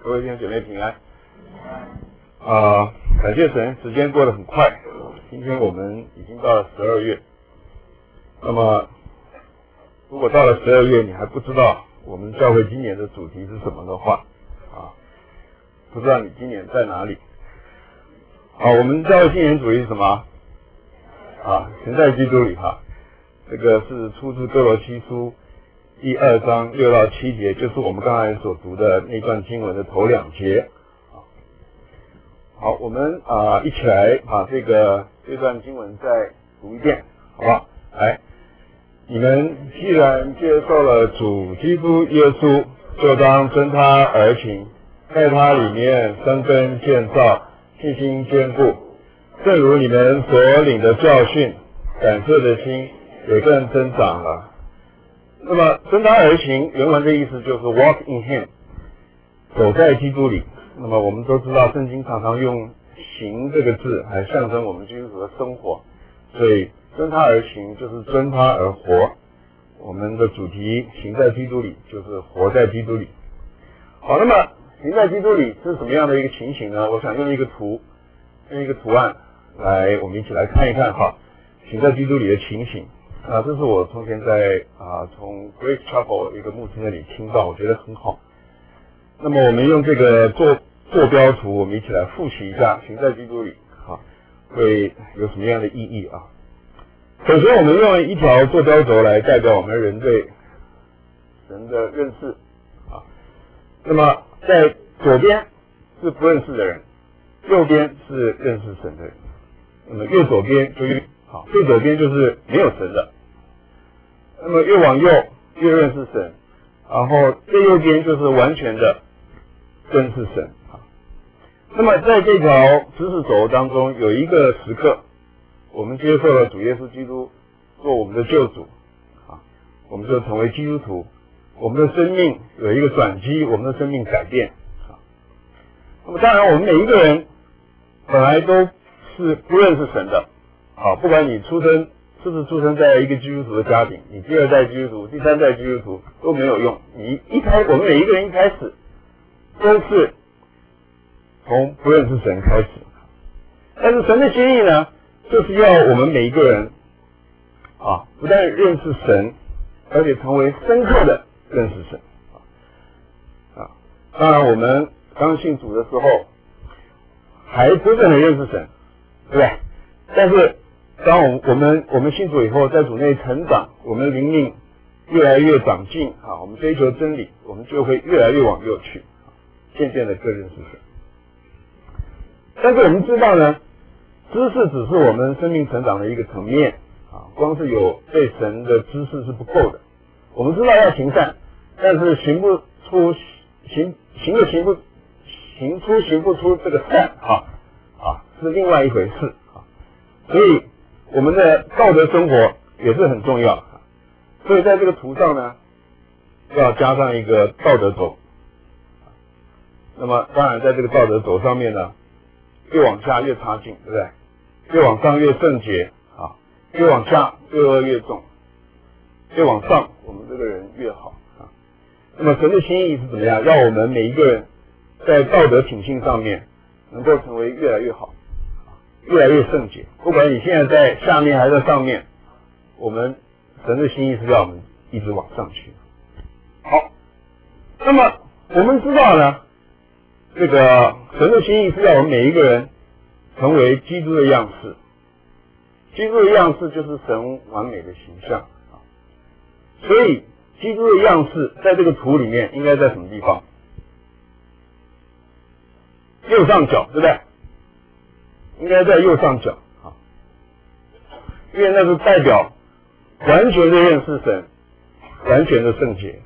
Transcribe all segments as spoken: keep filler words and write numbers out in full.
各位弟兄姐妹平安。啊、呃，感谢神，时间过得很快，今天我们已经到了十二月。那么，如果到了十二月你还不知道我们教会今年的主题是什么的话，啊，不知道你今年在哪里？好，我们教会今年主题是什么？啊，神在基督里哈，这个是出自哥罗西书第二章六到七节，就是我们刚才所读的那段经文的头两节。好，我们啊、呃、一起来把这个这段经文再读一遍，好不好？来，你们既然接受了主基督耶稣，就当遵他而行，在他里面生根建造，信心坚固，正如你们所领的教训，感谢的心也更增长了。那么遵他而行，原文的意思就是 walk in him， 走在基督里。那么我们都知道，圣经常常用行这个字来象征我们基督徒的生活，所以遵他而行就是遵他而活。我们的主题行在基督里就是活在基督里。好，那么行在基督里是什么样的一个情形呢？我想用一个图用一个图案来我们一起来看一看哈，行在基督里的情形啊，这是我从前在啊从 Grace Chapel 一个牧师那里听到，我觉得很好。那么我们用这个坐坐标图，我们一起来复习一下行在基督里啊会有什么样的意义啊。首先我们用一条坐标轴来代表我们人对神的认识啊。那么在左边是不认识的人，右边是认识神的人。那么越左边就越好，最左边就是没有神的。那么越往右越认识神，然后最右边就是完全的认识神啊。那么在这条知识轴当中，有一个时刻，我们接受了主耶稣基督做我们的救主啊，我们就成为基督徒，我们的生命有一个转机，我们的生命改变啊。那么当然，我们每一个人本来都是不认识神的啊，不管你出生是不是出生在一个基督徒的家庭，你第二代基督徒、第三代基督徒都没有用。你一开，我们每一个人一开始都是从不认识神开始，但是神的心意呢，就是要我们每一个人啊，不但认识神，而且成为深刻的认识神啊。当然，我们刚信主的时候还不是很认识神，对不对？但是当我我们我们信主以后，在主内成长，我们灵命越来越长进啊，我们追求真理，我们就会越来越往右去，渐渐的更认识神。但是我们知道呢，知识只是我们生命成长的一个层面啊，光是有对神的知识是不够的。我们知道要行善，但是行不出行行的行不行出行不出这个善啊啊是另外一回事啊。所以我们的道德生活也是很重要啊。所以在这个图上呢，要加上一个道德轴。那么当然在这个道德轴上面呢，越往下越差劲，对不对？越往上越圣洁啊，越往下罪恶越重，越往上我们这个人越好啊。那么神的心意是怎么样？让我们每一个人在道德品性上面能够成为越来越好，越来越圣洁。不管你现在在下面还是在上面，我们神的心意是要我们一直往上去。好，那么我们知道呢，这个神的心意是要我们每一个人成为基督的样式。基督的样式就是神完美的形象啊。所以基督的样式在这个图里面应该在什么地方？右上角，对不对？应该在右上角啊，因为那是代表完全的认识神，完全的圣洁。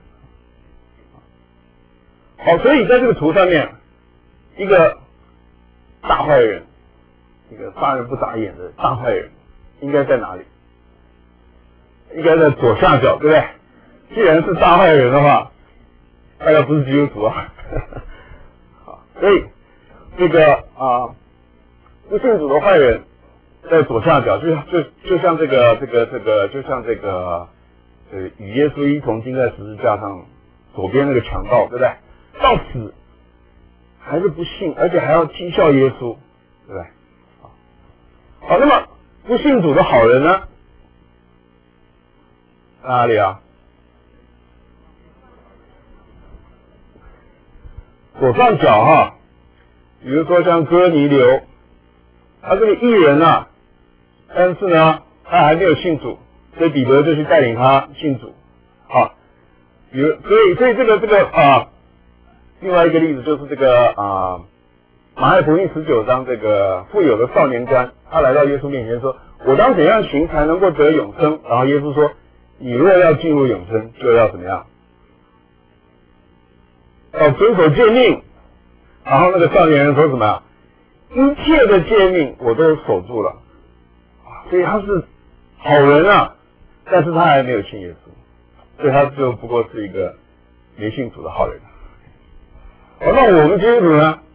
好，所以在这个图上面，一个大坏人，一个杀人不眨眼的大坏人，应该在哪里？应该在左下角，对不对？既然是大坏人的话，大概不是基督徒啊。好，所以这个啊，不信主的坏人在左下角，就就就像这个这个这个，就像这个呃与耶稣一同钉在十字架上左边那个强盗，对不对？到死还是不信，而且还要讥笑耶稣，对不对？好，那么不信主的好人呢？哪里啊？左上角哈，比如说像哥尼流，他这个艺人啊，但是呢，他还没有信主，所以彼得就去带领他信主。好，比如所以所以这个这个啊，另外一个例子就是这个啊，马太福音十九章这个富有的少年官，他来到耶稣面前说：“我当怎样行才能够得永生？”然后耶稣说：“你若要进入永生，就要怎么样？要遵守诫命。”然后那个少年人说什么？一切的诫命我都守住了，所以他是好人啊，但是他还没有信耶稣，所以他就不过是一个没信主的好人。好，那我们基督徒呢？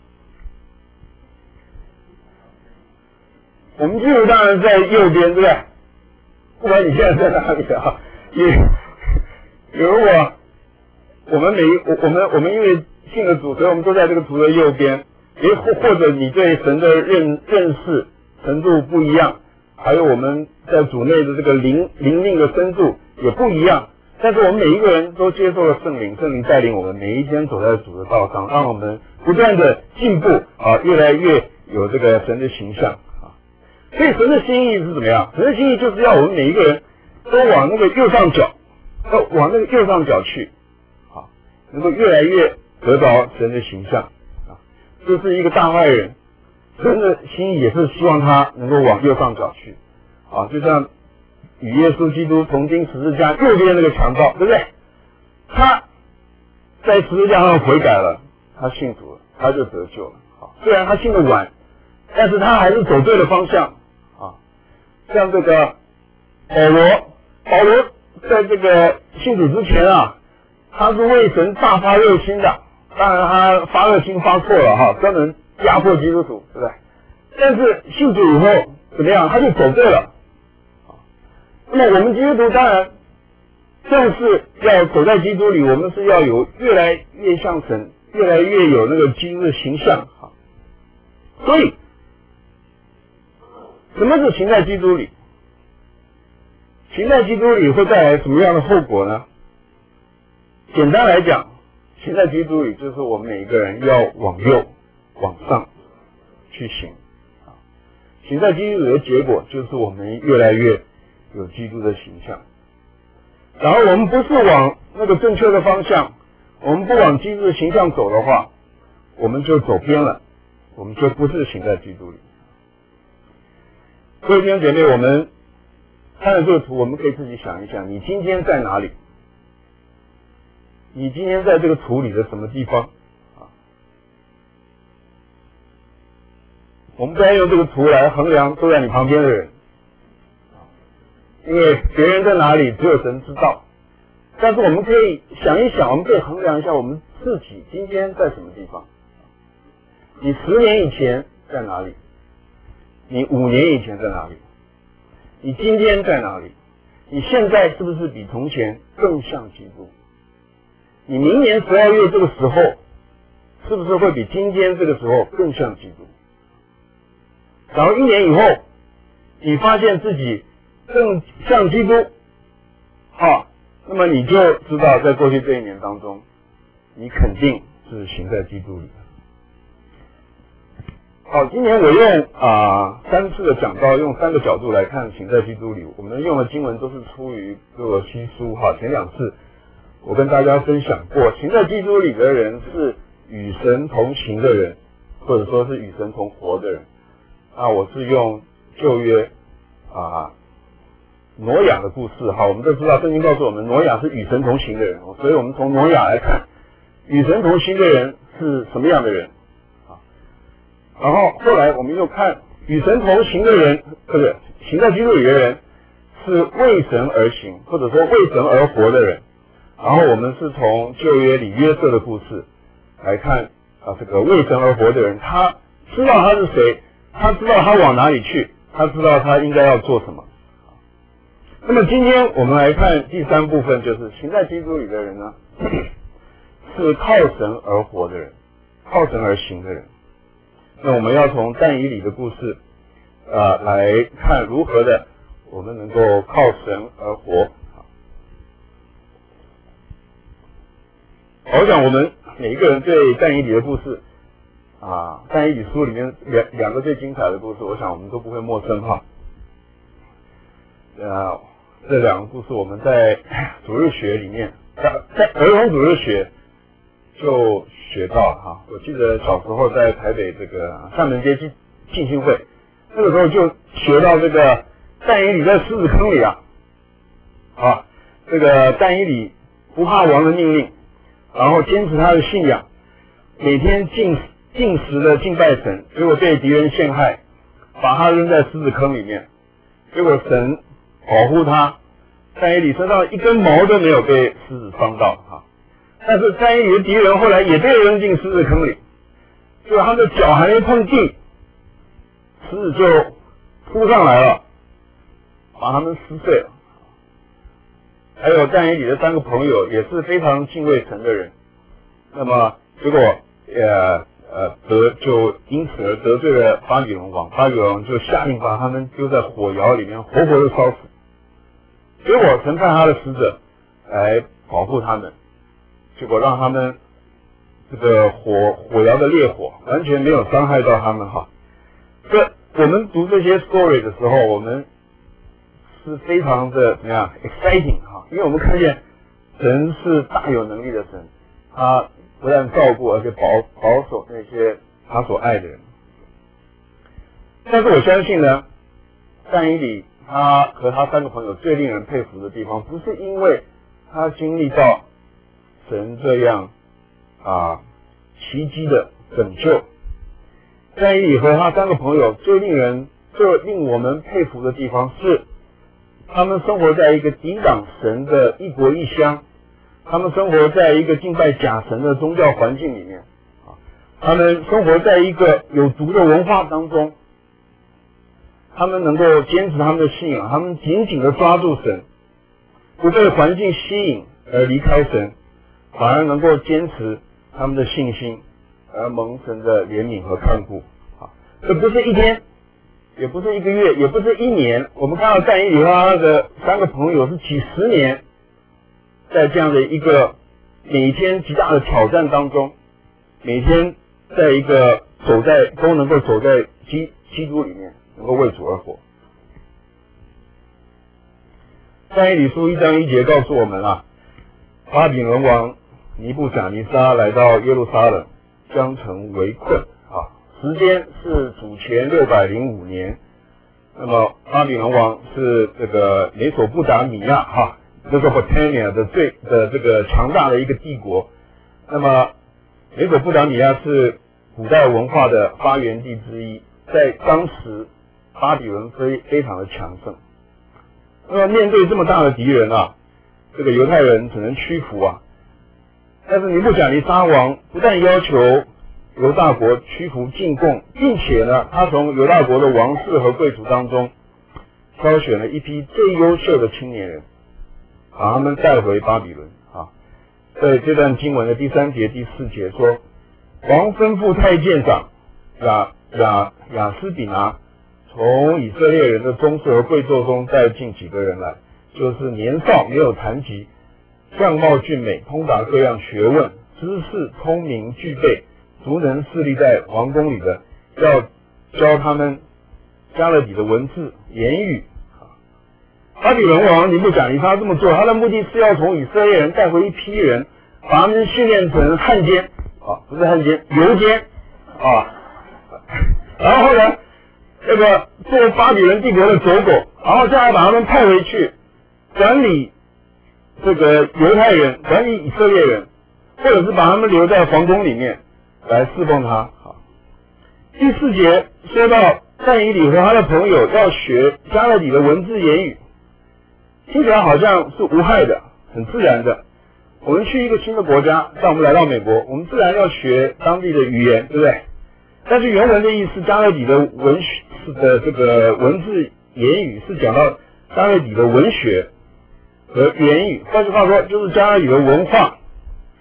我们基督徒当然在右边，对不对？不管你现在在哪里啊，也如果我们每我我们我们因为信了主，所以我们都在这个图的右边。也或或者你对神的认认识程度不一样，还有我们在主内的这个灵灵命的深度也不一样。但是我们每一个人都接受了圣灵，圣灵带领我们每一天走在主的道上，让我们不断的进步啊，越来越有这个神的形象啊。所以神的心意是怎么样？神的心意就是要我们每一个人都往那个右上角，要往那个右上角去啊，能够越来越得到神的形象。就是一个大坏人，神的心意也是希望他能够往右上角去啊，就像与耶稣基督同钉十字架右边那个强盗，对不对？他在十字架上悔改了，他信主了，他就得救了。啊，虽然他信的晚，但是他还是走对了方向啊。像这个保罗，保罗在这个信主之前啊，他是为神大发热心的。当然他发热心发错了哈，专门压迫基督徒，对不对？但是信主以后怎么样？他就走对了。那么我们基督徒当然正是要走在基督里，我们是要有越来越像神，越来越有那个基督的形象哈。所以什么是行在基督里？行在基督里会带来什么样的后果呢？简单来讲，行在基督里就是我们每一个人要往右往上去行啊，行在基督里的结果就是我们越来越有基督的形象。然后我们不是往那个正确的方向，我们不往基督的形象走的话，我们就走偏了，我们就不是行在基督里。各位弟兄姐妹，我们看了这个图，我们可以自己想一想，你今天在哪里？你今天在这个图里的什么地方啊？我们不要用这个图来衡量坐在你旁边的人，因为别人在哪里只有神知道。但是我们可以想一想，我们可以衡量一下我们自己今天在什么地方。你十年以前在哪里？你五年以前在哪里？你今天在哪里？你现在是不是比从前更像基督？你明年十二月这个时候，是不是会比今天这个时候更像基督？然后一年以后，你发现自己更像基督，啊，那么你就知道，在过去这一年当中，你肯定是行在基督里的。好，今年我用啊、呃、三次的讲道，用三个角度来看行在基督里。我们用的经文都是出于哥罗西书哈，前两次我跟大家分享过，行在基督里的人是与神同行的人，或者说是与神同活的人。啊，我是用旧约啊挪亚的故事哈，我们都知道圣经告诉我们挪亚是与神同行的人，所以我们从挪亚来看，与神同行的人是什么样的人啊？然后后来我们又看与神同行的人，不是行在基督里的人是为神而行，或者说为神而活的人。然后我们是从旧约里约瑟的故事来看啊，这个为神而活的人，他知道他是谁，他知道他往哪里去，他知道他应该要做什么。那么今天我们来看第三部分，就是行在基督里的人呢，是靠神而活的人。 靠神而行的人。那我们要从但以理的故事，呃，来看如何的我们能够靠神而活。我想我们每一个人对但以理的故事，啊，但以理书里面两两个最精彩的故事，我想我们都不会陌生哈。呃，这两个故事我们在主日学里面，在在儿童主日学就学到哈。我记得小时候在台北这个厦门街进进信会，那个时候就学到这个但以理在狮子坑里啊，啊，这个但以理不怕王的命令，然后坚持他的信仰，每天进进食的敬拜神，结果被敌人陷害，把他扔在狮子坑里面，结果神保护他，但以理身上一根毛都没有被狮子伤到哈。但是但以理的敌人后来也被扔进狮子坑里，就他的脚还没碰地，狮子就扑上来了，把他们撕碎了。还有但以理的三个朋友也是非常敬畏神的人，那么结果呃呃得就因此而得罪了巴比伦王，巴比伦王就下令把他们丢在火窑里面活活的烧死。结果神派他的使者来保护他们，结果让他们这个火火窑的烈火完全没有伤害到他们哈。这我们读这些 story 的时候，我们是非常的怎么样 exciting 哈，因为我们看见神是大有能力的神，他不但照顾而且保保守那些他所爱的人。但是我相信呢，但以理他和他三个朋友最令人佩服的地方，不是因为他经历到神这样啊奇迹的拯救，但以理和他三个朋友最令人最令我们佩服的地方是，他们生活在一个抵挡神的异国异乡，他们生活在一个敬拜假神的宗教环境里面，啊，他们生活在一个有毒的文化当中，他们能够坚持他们的信仰，他们紧紧的抓住神，不被环境吸引而离开神，反而能够坚持他们的信心，而蒙神的怜悯和看顾。啊，这不是一天，也不是一个月，也不是一年，我们看到但以理和他的三个朋友是几十年，在这样的一个每天极大的挑战当中，每天在一个走在都能够走在基基督里面，能够为主而活。但以理书一章一节告诉我们啊，巴比伦王尼布甲尼撒来到耶路撒冷，将城围困啊，时间是主前六百零五年。那么巴比伦王是这个美索不达米亚哈，这个 Mesopotamia 的最的这个强大的一个帝国。那么美索不达米亚是古代文化的发源地之一，在当时巴比伦非非常的强盛。那么面对这么大的敌人啊，这个犹太人只能屈服啊。但是尼布甲尼撒王不但要求犹大国屈服进贡，并且呢，他从犹大国的王室和贵族当中挑选了一批最优秀的青年人，把他们带回巴比伦啊。在这段经文的第三节、第四节说，王吩咐太监长雅雅雅斯比拿，从以色列人的宗室和贵胄中带进几个人来，就是年少没有残疾，相貌俊美，通达各样学问，知识聪明具备，足能侍立在王宫里的，要教他们加勒底的文字言语。巴比伦王尼布甲尼撒这么做，他的目的是要从以色列人带回一批人，把他们训练成汉奸啊，不是汉奸，游奸啊。然后呢，这个做巴比伦帝国的走狗，然后再来把他们派回去管理这个犹太人，管理以色列人，或者是把他们留在皇宫里面来侍奉他。好，第四节说到但以理和他的朋友要学加勒底的文字言语，听起来好像是无害的，很自然的。我们去一个新的国家，像我们来到美国，我们自然要学当地的语言，对不对？但是原文的意思，加勒底的文学的这个文字言语是讲到加勒底的文学和言语，换句话说，就是加勒底的文化。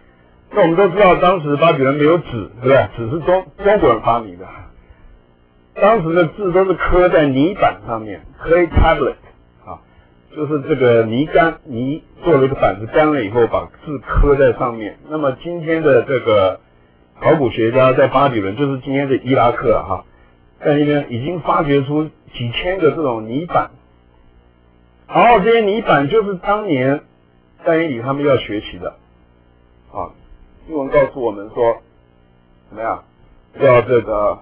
那我们都知道，当时巴比伦没有纸，对不对？纸是中中国人发明的。当时的字都是刻在泥板上面 ，clay tablet 啊，就是这个泥干，泥做了一个板子，干了以后把字刻在上面。那么今天的这个考古学家在巴比伦，就是今天的伊拉克啊，哈，在那边已经发掘出几千个这种泥板，然后这些泥板就是当年但以理他们要学习的啊。经文告诉我们说，怎么样？要这个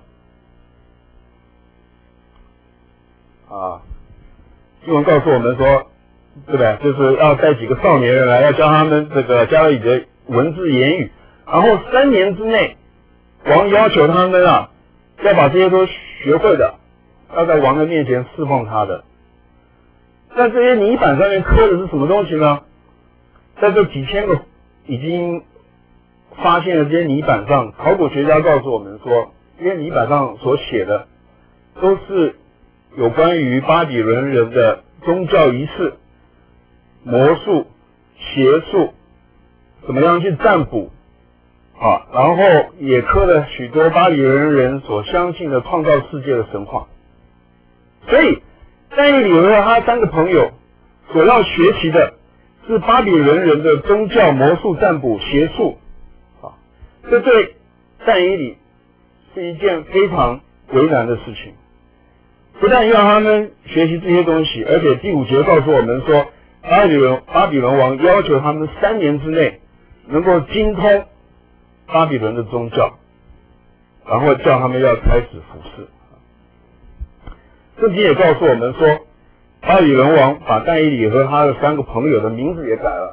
啊，经文告诉我们说，对不对？就是要带几个少年人来，要教他们这个加勒底的文字言语，然后三年之内，王要求他们啊，要把这些都学会的，要在王的面前侍奉他的。在这些泥板上面刻的是什么东西呢？在这几千个已经发现的这些泥板上，考古学家告诉我们说，这些泥板上所写的都是有关于巴比伦人的宗教仪式、魔术、邪术，怎么样去占卜啊，然后也刻了许多巴比伦人所相信的创造世界的神话。所以但以理和他三个朋友所要学习的是巴比伦人的宗教、魔术、占卜、邪术。这对但以理是一件非常为难的事情，不但要他们学习这些东西，而且第五节告诉我们说，巴比伦巴比伦王要求他们三年之内能够精通巴比伦的宗教，然后叫他们要开始服侍。圣经也告诉我们说，巴比伦王把但以理和他的三个朋友的名字也改了。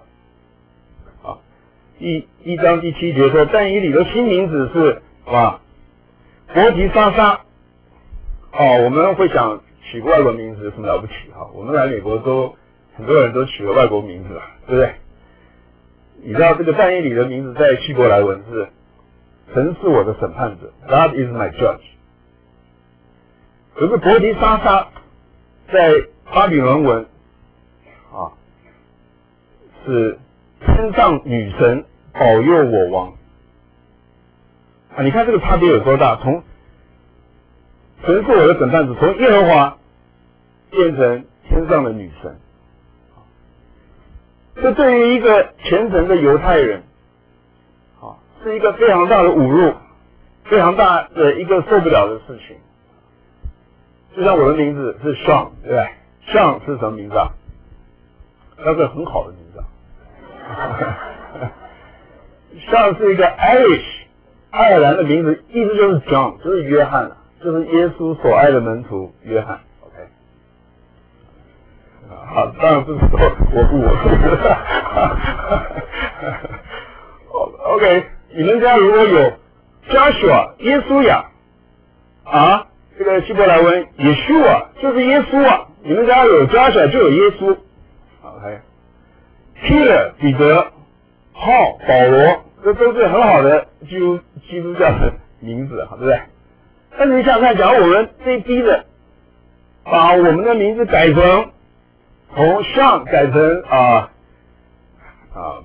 一一章第七节说，但以理的新名字是啊，伯提沙撒。哦，我们会想取个外国名字有什么了不起哈？我们来美国都很多人都取了外国名字了，对不对？你知道这个但以理的名字在希伯来文是神是我的审判者 ，God is my judge。可是伯提沙撒在巴比伦文啊是天上女神保佑我王啊！你看这个差别有多大？从神是我的审判者，从耶和华变成天上的女神，这对于一个虔诚的犹太人啊，是一个非常大的侮辱，非常大的一个受不了的事情。就像我的名字是 Sean， 对不对 ？Sean 是什么名字啊？那是很好的名字啊。Sean 是一个 Irish 爱尔兰的名字，意思就是 John， 就是约翰，就是耶稣所爱的门徒约翰。OK， 好，当然不是说我不我是。OK， 你们家如果有 Joshua 耶稣呀，啊，这个希伯来文 Yeshua 就是耶稣啊，你们家有 Joshua 就有耶稣。OK。Peter 彼得、Paul 保罗，这都是很好的基督基督教的名字，对不对？但是你想想，假如我们被逼着把我们的名字改成从 Sean 改成啊啊，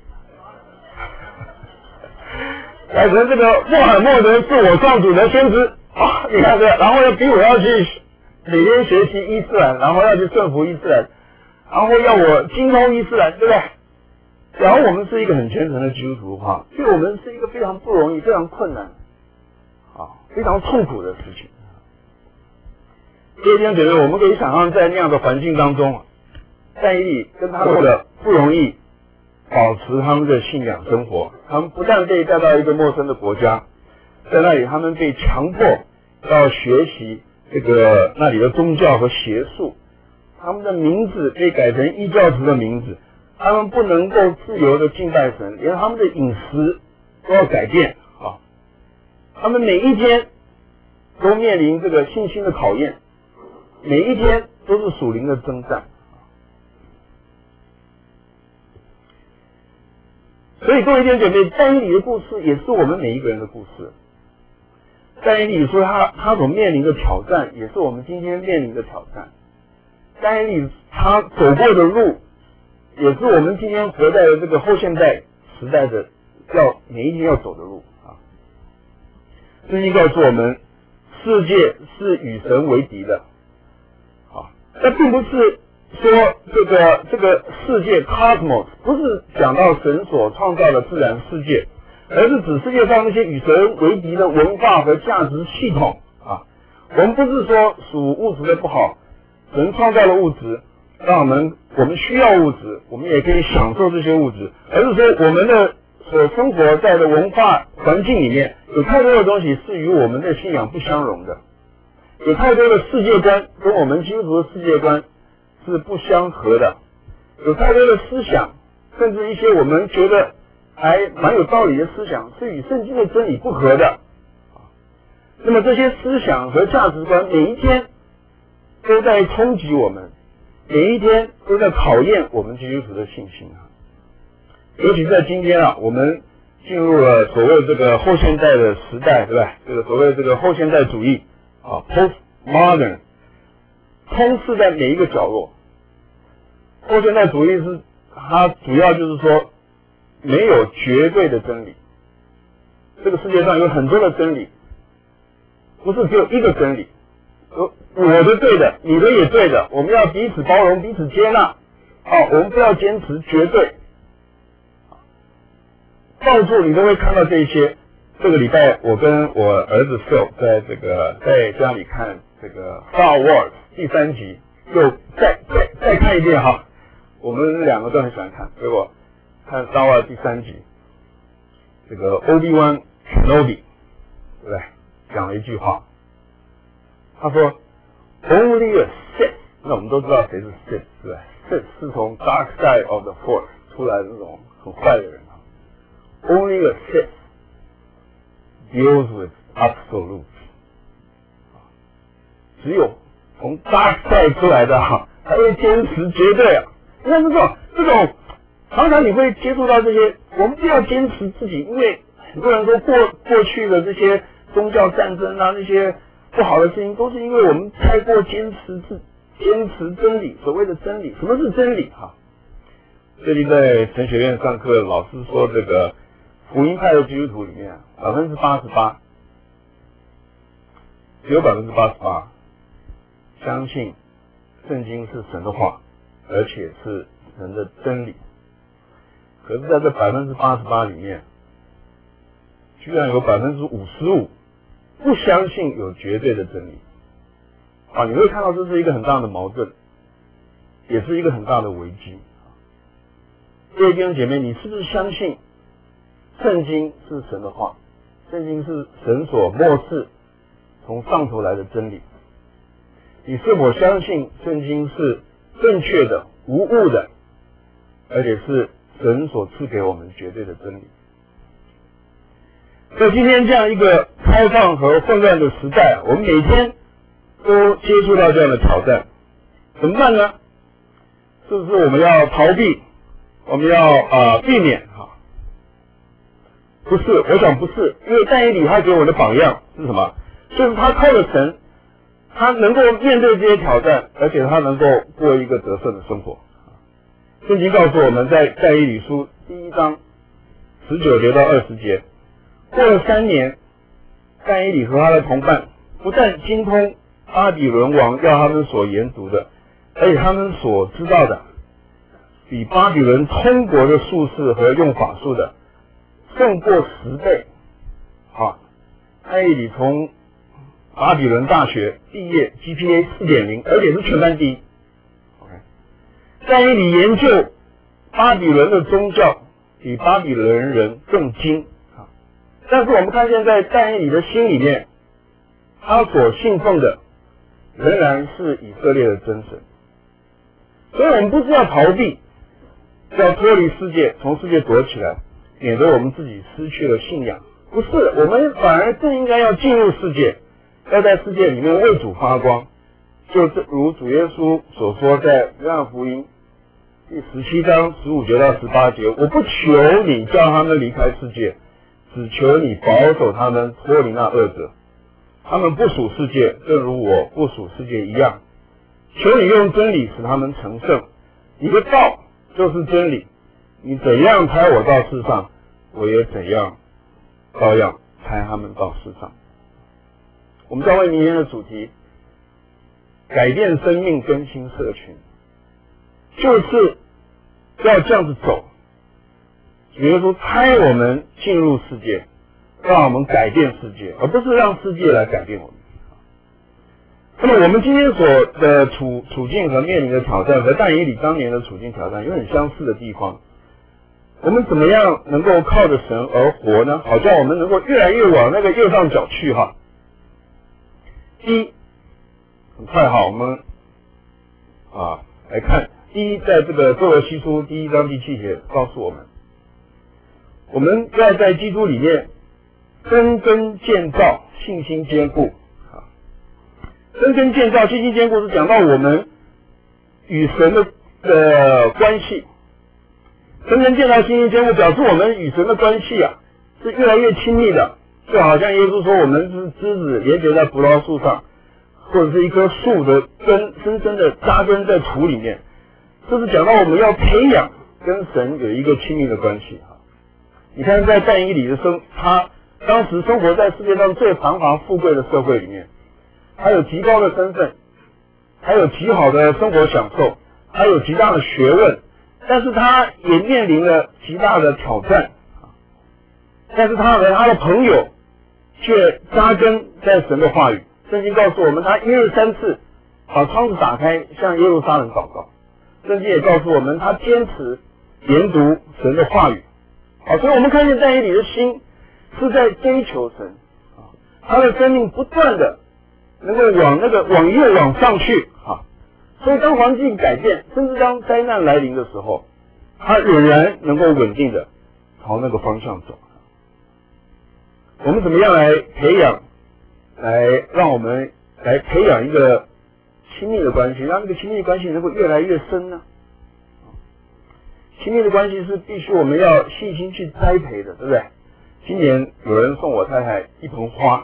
改成这个穆罕默德是我上主的先知啊，你看这，然后要逼我要去每天学习伊斯兰，然后要去顺服伊斯兰。然后要我精通伊斯兰，对不对？然后我们是一个很虔诚的基督徒哈，对我们是一个非常不容易、非常困难、啊非常痛苦的事情。所以弟兄姐妹，我们可以想象在那样的环境当中，但以理跟他们的不容易保持他们的信仰生活，他们不但被带到一个陌生的国家，在那里他们被强迫要学习这个那里的宗教和邪术。他们的名字被改成异教徒的名字，他们不能够自由的敬拜神，连他们的饮食都要改变啊！他们每一天都面临这个信心的考验，每一天都是属灵的征战。所以各位弟兄姐妹，但以理的故事也是我们每一个人的故事。但以理说他他所面临的挑战，也是我们今天面临的挑战。但以理他走过的路，也是我们今天活在的这个后现代时代的要每一天要走的路啊。圣经告诉我们，世界是与神为敌的，啊，那并不是说这个这个世界 cosmos 不是讲到神所创造的自然世界，而是指世界上那些与神为敌的文化和价值系统啊。我们不是说属物质的不好，神创造了物质，让我们我们需要物质，我们也可以享受这些物质，而是说我们的所生活在的文化环境里面，有太多的东西是与我们的信仰不相容的，有太多的世界观跟我们基督徒的世界观是不相合的，有太多的思想，甚至一些我们觉得还蛮有道理的思想，是与圣经的真理不合的。那么这些思想和价值观每一天都在冲击我们，每一天都在考验我们基督徒的信心啊。尤其在今天啊，我们进入了所谓这个后现代的时代，对吧？这个所谓这个后现代主义啊 ，postmodern， 充斥在每一个角落。后现代主义是它主要就是说没有绝对的真理，这个世界上有很多的真理，不是只有一个真理。我的对的，你的也对的，我们要彼此包容，彼此接纳。好，我们不要坚持绝对。到处你都会看到这些。这个礼拜我跟我儿子 Phil 在这个在家里看这个 Star Wars 第三集，又再再再看一遍哈。我们两个都很喜欢看，结果看 Star Wars 第三集，这个 Obi-Wan Kenobi， 对不对？讲了一句话，他说 Only a Sith， 那我们都知道谁是 Sith， 对不对？ Sith 是从 Dark Side of the Force 出来的那种很坏的人。Only a Sith deals with absolutes， 只有从 Dark Side 出来的哈，他会坚持绝对啊。你看这种这种，常常你会接触到这些，我们不要坚持自己，因为很多人说过过去的这些宗教战争啊，那些不好的事情，都是因为我们太过坚持自坚持真理。所谓的真理，什么是真理哈？最近在神学院上课，老师说这个福音派的基督徒里面，百分之八十八，只有百分之八十八相信圣经是神的话，而且是神的真理。可是在这百分之八十八里面，居然有百分之五十五不相信有绝对的真理。啊，你会看到这是一个很大的矛盾，也是一个很大的危机。各位弟兄姐妹，你是不是相信圣经是神的话？圣经是神所默示从上头来的真理。你是否相信圣经是正确的、无误的，而且是神所赐给我们绝对的真理？在今天这样一个开放和混乱的时代，我们每天都接触到这样的挑战，怎么办呢？是不是我们要逃避？我们要啊、呃、避免哈？不是，我想不是，因为但以理他给我的榜样是什么？就是他靠了神，他能够面对这些挑战，而且他能够过一个得胜的生活。圣经告诉我们在但以理书第一章十九节到二十节，过了三年，但以理和他的同伴不但精通巴比伦王要他们所研读的，而且他们所知道的比巴比伦通国的术士和用法术的胜过十倍。好，但以理从巴比伦大学毕业 G P A 四点零， 而且是全班第一。OK， 但以理研究巴比伦的宗教比巴比伦人更精。但是我们看见在但以理的心里面，他所信奉的仍然是以色列的真神。所以我们不是要逃避，要脱离世界，从世界躲起来，免得我们自己失去了信仰。不是，我们反而更应该要进入世界，要在世界里面为主发光。就如主耶稣所说，在约翰福音第十七章十五节到十八节，我不求你叫他们离开世界，只求你保守他们脱离那恶者。他们不属世界，正如我不属世界一样。求你用真理使他们成圣，你的道就是真理。你怎样差我到世上， 我也怎样照样差他们到世上。我们教会明天的主题，改变生命，更新社群，就是要这样子走。比如说，差我们进入世界，让我们改变世界，而不是让世界来改变我们。那么我们今天所的处处境和面临的挑战，和但以理当年的处境挑战有很相似的地方。我们怎么样能够靠着神而活呢？好叫我们能够越来越往那个右上角去哈。第一，很快哈，我们啊来看，第一，在这个哥罗西书第一章第七节告诉我们，我们要在基督里面根根建造，信心坚固啊。根根建造，信心坚固是讲到我们与神的的关系。根根建造，信心坚固，表示我们与神的关系啊是越来越亲密的，就好像耶稣说我们是枝子连接在葡萄树上，或者是一棵树的根深深的扎根在土里面。这是讲到我们要培养跟神有一个亲密的关系啊。你看在但以理的生，他当时生活在世界上最繁华富贵的社会里面，他有极高的身份，还有极好的生活享受，还有极大的学问，但是他也面临了极大的挑战，但是他和他的朋友却扎根在神的话语。圣经告诉我们，他一日三次把窗子打开向耶路撒冷祷告。圣经也告诉我们，他坚持研读神的话语。好，所以我们看见但以理的心是在追求神啊，他的生命不断的能够往那个往右往上去啊。所以当环境改变，甚至当灾难来临的时候，他仍然能够稳定的朝那个方向走。我们怎么样来培养，来让我们来培养一个亲密的关系，让这个亲密的关系能够越来越深呢？亲密的关系是必须我们要细心去栽培的，对不对？今年有人送我太太一盆花，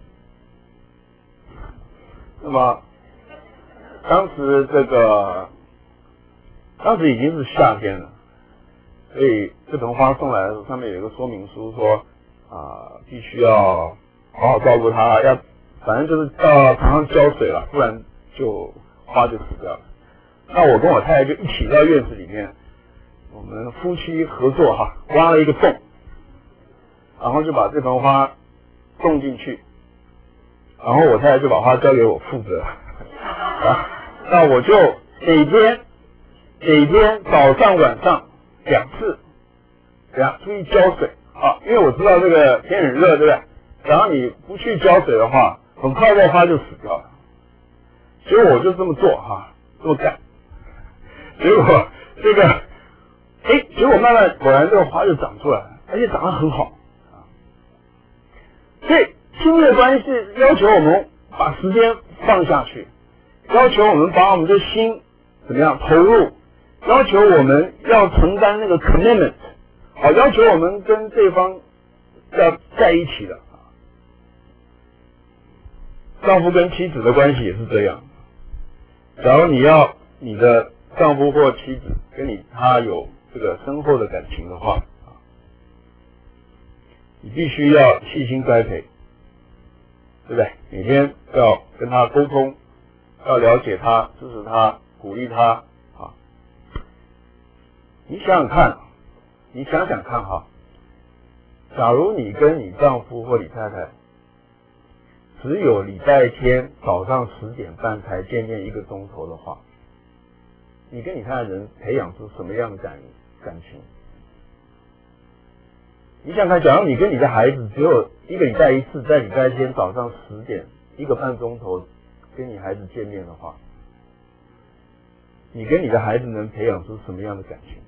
那么当时这个当时已经是夏天了，所以这盆花送来的时候，上面有一个说明书说啊、呃，必须要好好照顾它，要反正就是到常常浇水了，不然就花就死掉了。那我跟我太太就一起到院子里面，我们夫妻合作哈，挖了一个洞，然后就把这盆花种进去，然后我太太就把花交给我负责啊，那我就每天每天早上晚上两次，对啊，注意浇水啊，因为我知道这个天很热，对不对？然后你不去浇水的话，很快这花就死掉了。所以我就这么做哈，这么干，结果这个，哎，结果慢慢果然这个花就长出来了，而且长得很好啊。所以亲密的关系要求我们把时间放下去，要求我们把我们的心怎么样投入，要求我们要承担那个 commitment， 好，要求我们跟对方要在一起的。丈夫跟妻子的关系也是这样。假如你要你的丈夫或妻子跟你他有这个深厚的感情的话，你必须要细心栽培，对不对？每天要跟他沟通，要了解他，支持他，鼓励他啊。你想想看，你想想看哈，假如你跟你丈夫或你太太只有礼拜天早上十点半才见面一个钟头的话，你跟你太太能培养出什么样的感感情？你想看，假如你跟你的孩子只有一个礼拜一次，在礼拜天早上十点一个半钟头跟你孩子见面的话，你跟你的孩子能培养出什么样的感情？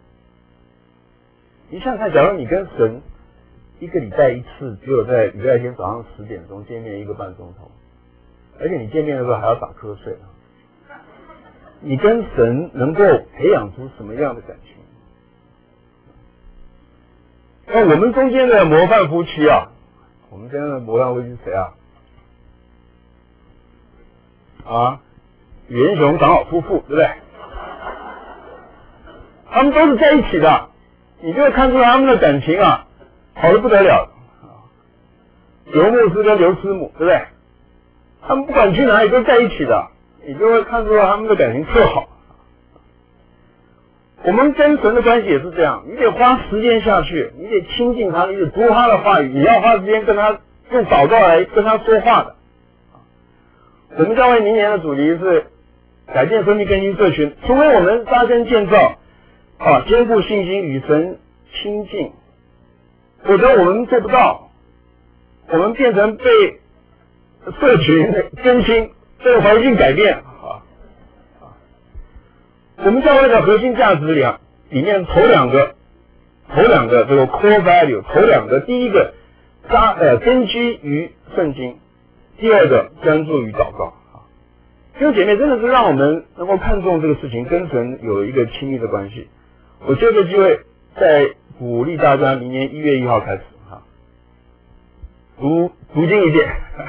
你想想看，假如你跟神一个礼拜一次，只有在礼拜天早上十点钟见面一个半钟头，而且你见面的时候还要打瞌睡，你跟神能够培养出什么样的感情？那我们中间的模范夫妻啊，我们中间的模范夫妻是谁啊？啊，袁雄长老夫妇，对不对？他们都是在一起的， 你就会看出他们的感情啊，好的不得了。刘牧师跟刘师母，对不对？他们不管去哪里都在一起的，你就会看出他们的感情特好。我们跟神的关系也是这样，你得花时间下去，你得亲近他，你得读他的话语，你要花时间跟他用祷告来跟他说话的。我们教会明年的主题是改变生命更新社群，除非我们发生建造啊，坚固信心与神亲近，否则我们做不到。我们变成被社群更新，被环境改变啊。我们教会的核心价值两里面头两个，头两个这个 core value， 头两个，第一个扎呃根基于圣经，第二个专注于祷告啊。弟兄姐妹，真的是让我们能够看重这个事情，跟神有一个亲密的关系。我借这个机会再鼓励大家，明年一月一号开始啊，读读经一遍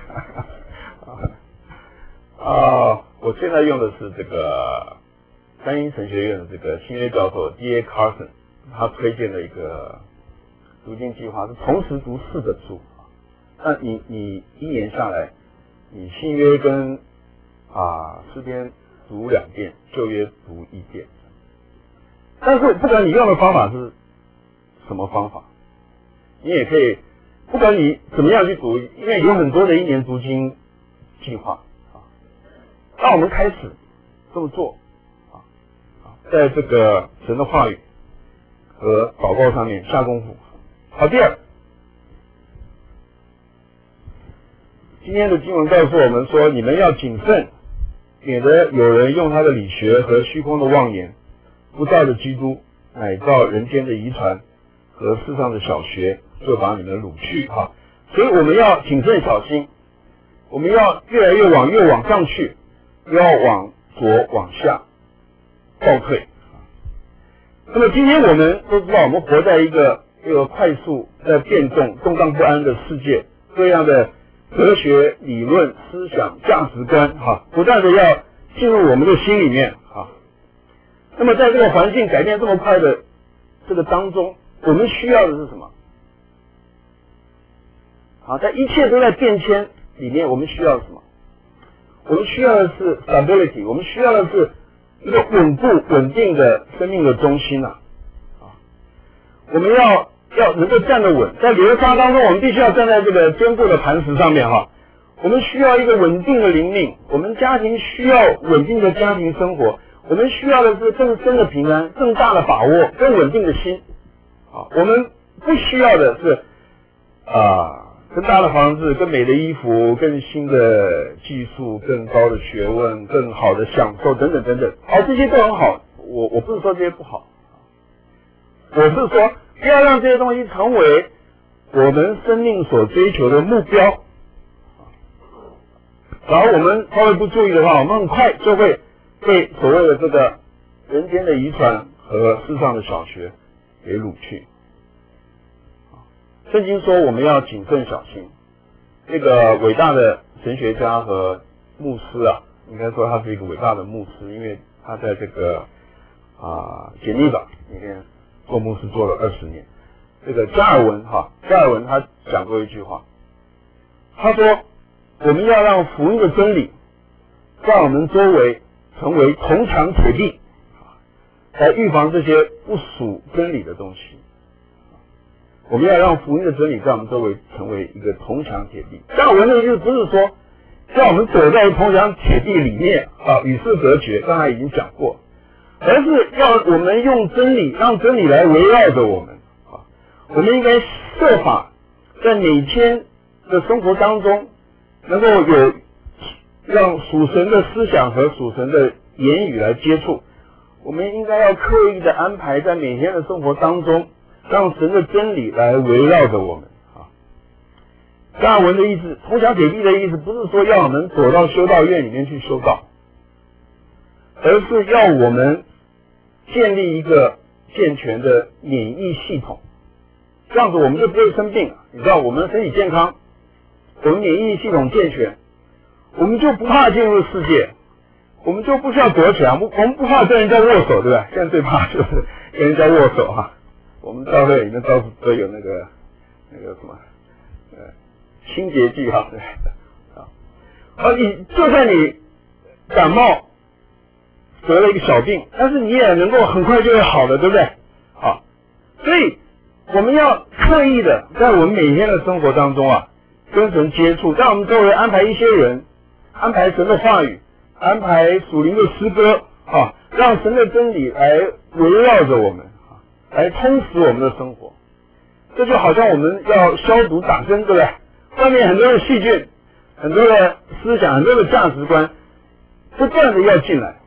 啊。我现在用的是这个三一神学院的这个新约教授 D A Carson， 他推荐的一个读经计划是同时读四本书。那你你一年下来，你新约跟啊诗篇读两遍，旧约读一遍。但是不管你用的方法是什么方法，你也可以，不管你怎么样去读，因为有很多的一年读经计划啊，让我们开始这么做啊啊，在这个神的话语和祷告上面下功夫。好，第二，今天的经文告诉我们说，你们要谨慎，免得有人用他的理学和虚空的妄言，不照着基督，乃照人间的遗传和世上的小学，就把你们掳去啊！所以我们要谨慎小心，我们要越来越往越往上去，不要往左往下倒退。那么今天我们都知道，我们活在一个这个快速在变动、动荡不安的世界，各样的哲学理论、思想、价值观哈，不断的要进入我们的心里面啊。那么在这个环境改变这么快的这个当中，我们需要的是什么？好，在一切都在变迁里面，我们需要什么？我们需要的是 stability， 我们需要的是一个稳固、稳定的生命的中心啊！啊，我们要要能够站得稳，在流沙当中，我们必须要站在这个坚固的磐石上面哈。我们需要一个稳定的灵命，我们家庭需要稳定的家庭生活。我们需要的是更深的平安、更大的把握、更稳定的心。啊，我们不需要的是啊更大的房子、更美的衣服、更新的技术、更高的学问、更好的享受等等等等。好，这些都很好，我我不是说这些不好，我是说不要让这些东西成为我们生命所追求的目标。然后我们稍微不注意的话，我们很快就会被所谓的这个人间的遗传和世上的小学给掳去。圣经说我们要谨慎小心。这个伟大的神学家和牧师啊，应该说他是一个伟大的牧师，因为他在这个啊简历吧里面做牧师做了二十年。这个加尔文哈，加尔文他讲过一句话，他说我们要让福音的真理在我们周围成为铜墙铁壁，来预防这些不属真理的东西。我们要让福音的真理在我们周围成为一个铜墙铁壁。加尔文的意思不是说让我们躲在铜墙铁壁里面啊，与世隔绝，刚才已经讲过，而是要我们用真理，让真理来围绕着我们啊。我们应该设法在每天的生活当中，能够有让属神的思想和属神的言语来接触。我们应该要刻意的安排在每天的生活当中，让神的真理来围绕着我们啊。加尔文的意思，铜墙铁壁的意思，不是说要我们躲到修道院里面去修道，而是要我们建立一个健全的免疫系统，这样子我们就不会生病。你知道，我们身体健康，我们免疫系统健全，我们就不怕进入世界，我们就不需要躲起来，我们不怕跟人家握手，对吧？现在最怕就是跟人家握手哈。 我们教会里面到处都有那个那个什么呃清洁剂哈，对啊，而你就算你感冒得了一个小病，但是你也能够很快就会好的，对不对？好，所以我们要刻意的在我们每天的生活当中啊，跟神接触，在我们周围安排一些人，安排神的话语，安排属灵的诗歌啊，让神的真理来围绕着我们啊，来充实我们的生活。这就好像我们要消毒打针，对不对？外面很多的细菌，很多的思想，很多的价值观，不断的要进来。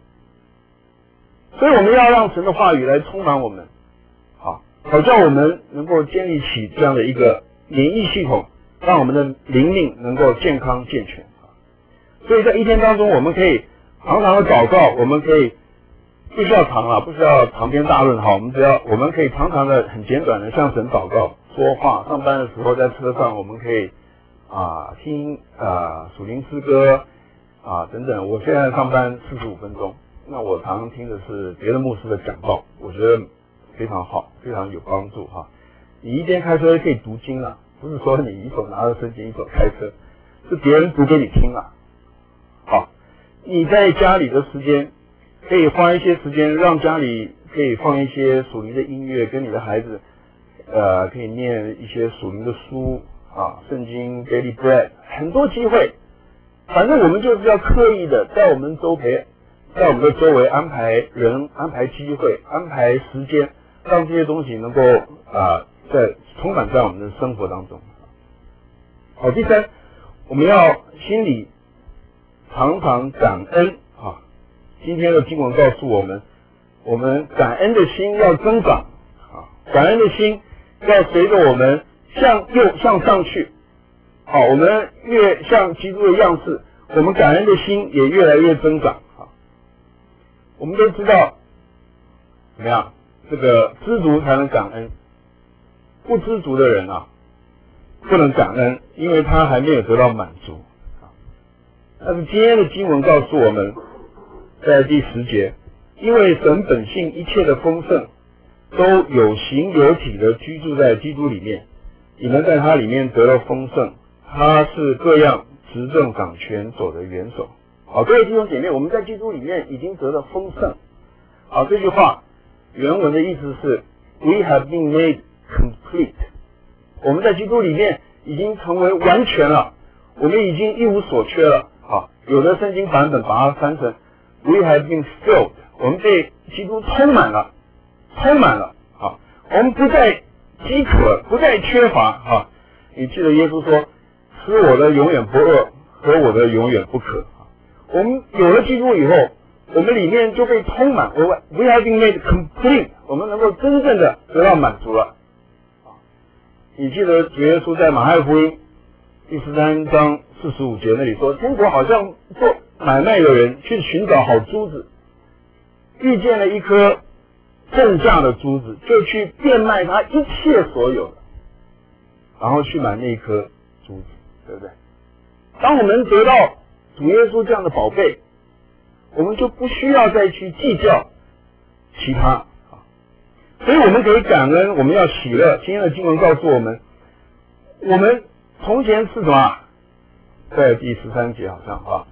所以我们要让神的话语来充满我们，好，好叫我们能够建立起这样的一个免疫系统，让我们的灵命能够健康健全。所以在一天当中，我们可以常常的祷告，我们可以不需要长啊，不需要长篇大论哈，我们只要我们可以常常的很简短的向神祷告说话。上班的时候在车上，我们可以啊听啊属灵诗歌啊等等。我现在上班四十五分钟，那我常常听的是别的牧师的讲道，我觉得非常好，非常有帮助哈。你一边开车可以读经啊，不是说你一手拿着圣经一手开车，是别人读给你听啊。好，你在家里的时间可以花一些时间，让家里可以放一些属灵的音乐，跟你的孩子呃可以念一些属灵的书啊，圣经 Daily Bread， 很多机会。反正我们就是要刻意的在我们周围，在我们的周围安排人、安排机会、安排时间，让这些东西能够啊在充满在我们的生活当中。好，第三，我们要心里常常感恩啊！今天的经文告诉我们，我们感恩的心要增长啊，感恩的心要随着我们向右向上去。好，我们越像基督的样式，我们感恩的心也越来越增长啊。我们都知道怎么样，这个知足才能感恩，不知足的人啊，不能感恩，因为他还没有得到满足。但是今天的经文告诉我们，在第十节，因为神本性一切的丰盛，都有形有体的居住在基督里面，你们在他里面得了丰盛，他是各样执政掌权走的元首。好，各位弟兄姐妹，我们在基督里面已经得了丰盛。好，这句话原文的意思是 We have been made complete， 我们在基督里面已经成为完全了，我们已经一无所缺了。好，有的圣经版本把它翻成 We have been filled， 我们被基督充满了，充满了。好，我们不再饥渴，不再缺乏。好，你记得耶稣说，吃我的永远不饿，喝我的永远不渴。我们有了基督以后，我们里面就被充满，我 We have been made complete， 我们能够真正的得到满足了。你记得主耶稣在马太福音第十三章四十五节那里说，天国好像做买卖的人去寻找好珠子，遇见了一颗正价的珠子，就去变卖他一切所有的，然后去买那一颗珠子，对不对？当我们得到主耶稣这样的宝贝，我们就不需要再去计较其他，所以我们可以感恩，我们要喜乐。今天的经文告诉我们，我们从前是什么？在第十三节好像啊，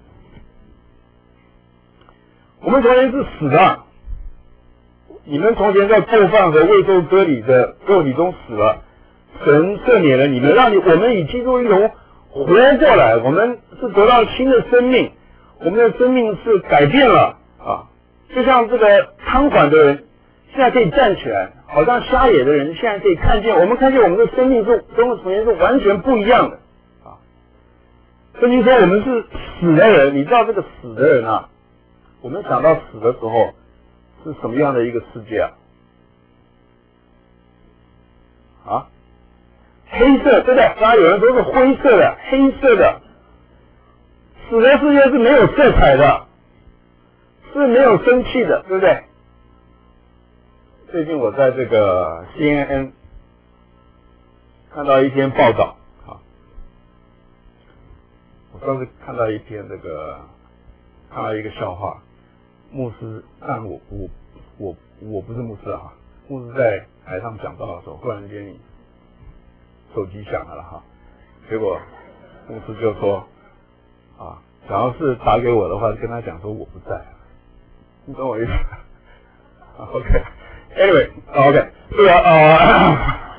我们从前是死的，你们从前在过犯和未受割礼的肉体中死了，神赦免了你们，让你我们以基督一同活过来，我们是得到新的生命，我们的生命是改变了啊，就像这个瘫痪的人现在可以站起来，好像瞎眼的人现在可以看见，我们看见我们的生命是跟从前是完全不一样的啊。圣经说我们是死的人，你知道这个死的人啊，我们想到死的时候是什么样的一个世界啊？啊，黑色，对不对？刚刚有人说是灰色的、黑色的，死的世界是没有色彩的，是没有生气的，对不对？最近我在这个 C N N 看到一篇报道，啊，我上次看到一篇这个，看到一个笑话，牧师，但我我我我不是牧师啊， 牧师在台上讲道的时候，忽然间手机响了哈，结果牧师就说啊，假如是打给我的话，跟他讲说我不在，你懂我意思 ？OK，Anyway，OK， 这个呃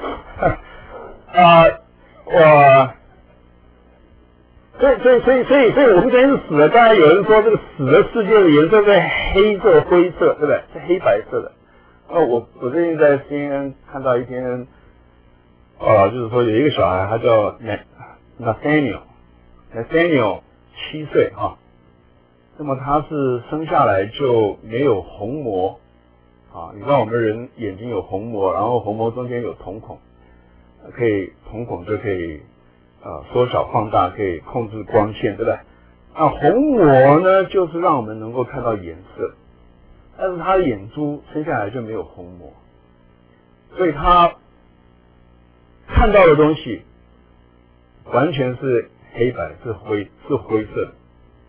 啊我。所以，所以，所以，所以，所以我们今天是死了。刚才有人说这个死的世界的颜色是黑色、灰色，对不对？是黑白色的。哦，我我最近在 C N N 看到一篇，呃，就是说有一个小孩，他叫 Nathaniel，Nathaniel 七岁啊。那么他是生下来就没有虹膜啊。你知道我们人眼睛有虹膜，然后虹膜中间有瞳孔，可以瞳孔就可以。啊，缩小放大可以控制光线，对不对？那虹膜呢，就是让我们能够看到颜色，但是他的眼珠生下来就没有虹膜，所以他看到的东西完全是黑白，是灰，是灰色的。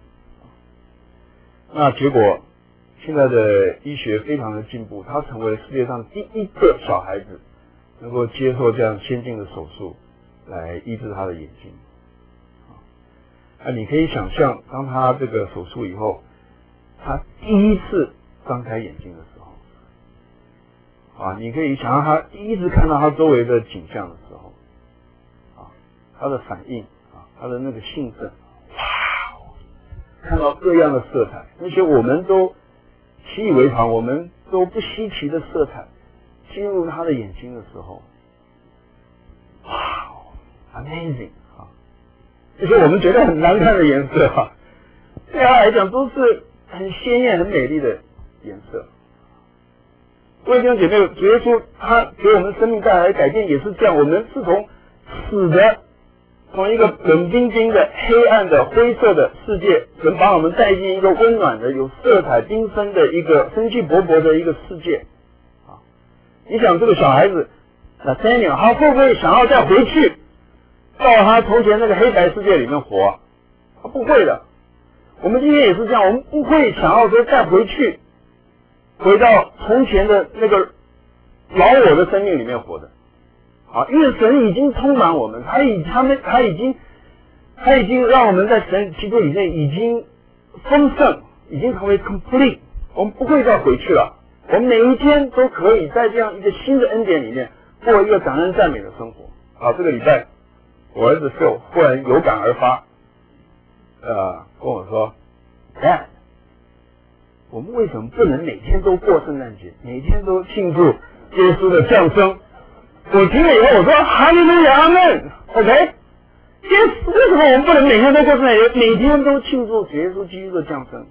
那结果现在的医学非常的进步，他成为世界上第一个小孩子能够接受这样先进的手术。来医治他的眼睛，啊，你可以想象，当他这个手术以后，他第一次张开眼睛的时候，啊，你可以想象他第一次看到他周围的景象的时候，啊，他的反应，啊，他的那个兴奋，哇，看到各样的色彩，那些我们都习以为常，我们都不稀奇的色彩，进入他的眼睛的时候，哇！Amazing 啊！这些我们觉得很难看的颜色啊，对他来讲都是很鲜艳、很美丽的颜色。各位弟兄姐妹，主耶稣他给我们生命带来的改变也是这样，我们是从死的，从一个冷冰冰的、黑暗的、灰色的世界，能把我们带进一个温暖的、有色彩缤纷的一个生气勃勃的一个世界。啊，你想这个小孩子那三年，他会不会想要再回去？到他从前那个黑白世界里面活，他不会的。我们今天也是这样，我们不会想要说再回去，回到从前的那个老我的生命里面活的。啊，因为神已经充满我们，他已他们他已经他已经让我们在神基督里面已经丰盛，已经成为 complete， 我们不会再回去了。我们每一天都可以在这样一个新的恩典里面过一个感恩赞美的生活。啊，这个礼拜。我儿子就忽然有感而发，呃，跟我说 ，Dad， 我们为什么不能每天都过圣诞节，每天都庆祝耶稣的降生？我听了以后，我说哈利路亚阿门 ，OK， 耶，为什么我们不能每天都过圣诞节，每天都庆祝耶稣基督的降生？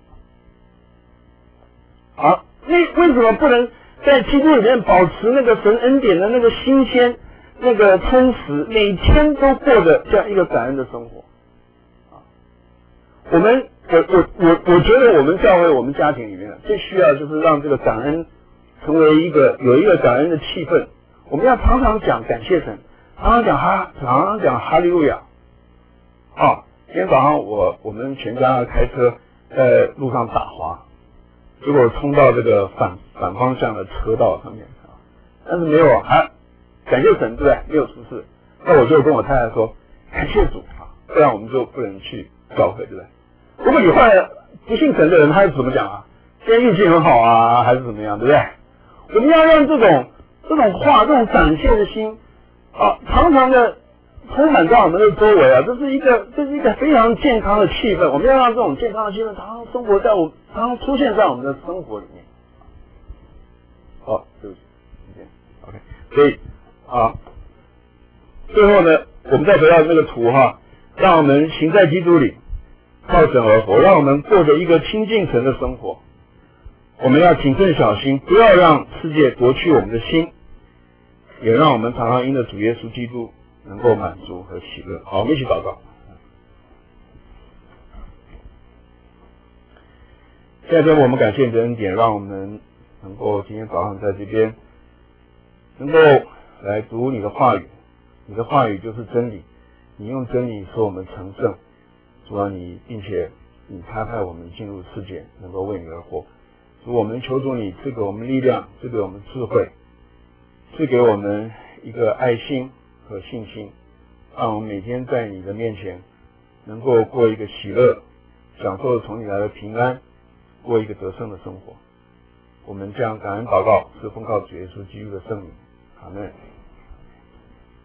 好，为为什么不能在基督里面保持那个神恩典的那个新鲜？那个充实，每天都过着这样一个感恩的生活啊！我们，我我我我觉得我们教会，我们家庭里面最需要就是让这个感恩成为一个有一个感恩的气氛。我们要常常讲感谢神，常常讲哈，常常讲哈利路亚。啊，今天早上我我们全家开车在路上打滑，结果冲到这个反反方向的车道上面啊，但是没有啊。感谢神，对不对？没有出事。那我就跟我太太说，感谢主啊，不然我们就不能去教会，对不对？如果你换不信神的人，他是怎么讲啊？今天运气很好啊，还是怎么样，对不对？我们要让这种这种话、这种感谢的心啊，常常的充满在我们的周围啊，这是一个这是一个非常健康的气氛。我们要让这种健康的气氛常常生活在我常常出现在我们的生活里面。哦，对不起，时间 ，OK， 所以。啊，最后呢，我们再回到这个图哈，让我们行在基督里，靠神而活，让我们过着一个亲近神的生活。我们要谨慎小心，不要让世界夺去我们的心，也让我们常常因着主耶稣基督能够满足和喜乐。好，我们一起祷告。现在我们感谢你的恩典，让我们能够今天早上在这边能够来读你的话语，你的话语就是真理，你用真理使我们成圣。主啊，你并且你差派我们进入世界，能够为你而活。主，我们求主你赐给我们力量，赐给我们智慧， 赐给我们一个爱心和信心，让我们每天在你的面前能够过一个喜乐，享受从你来的平安，过一个得胜的生活。我们这样感恩祷告，是奉靠主耶稣基督的圣名，阿们。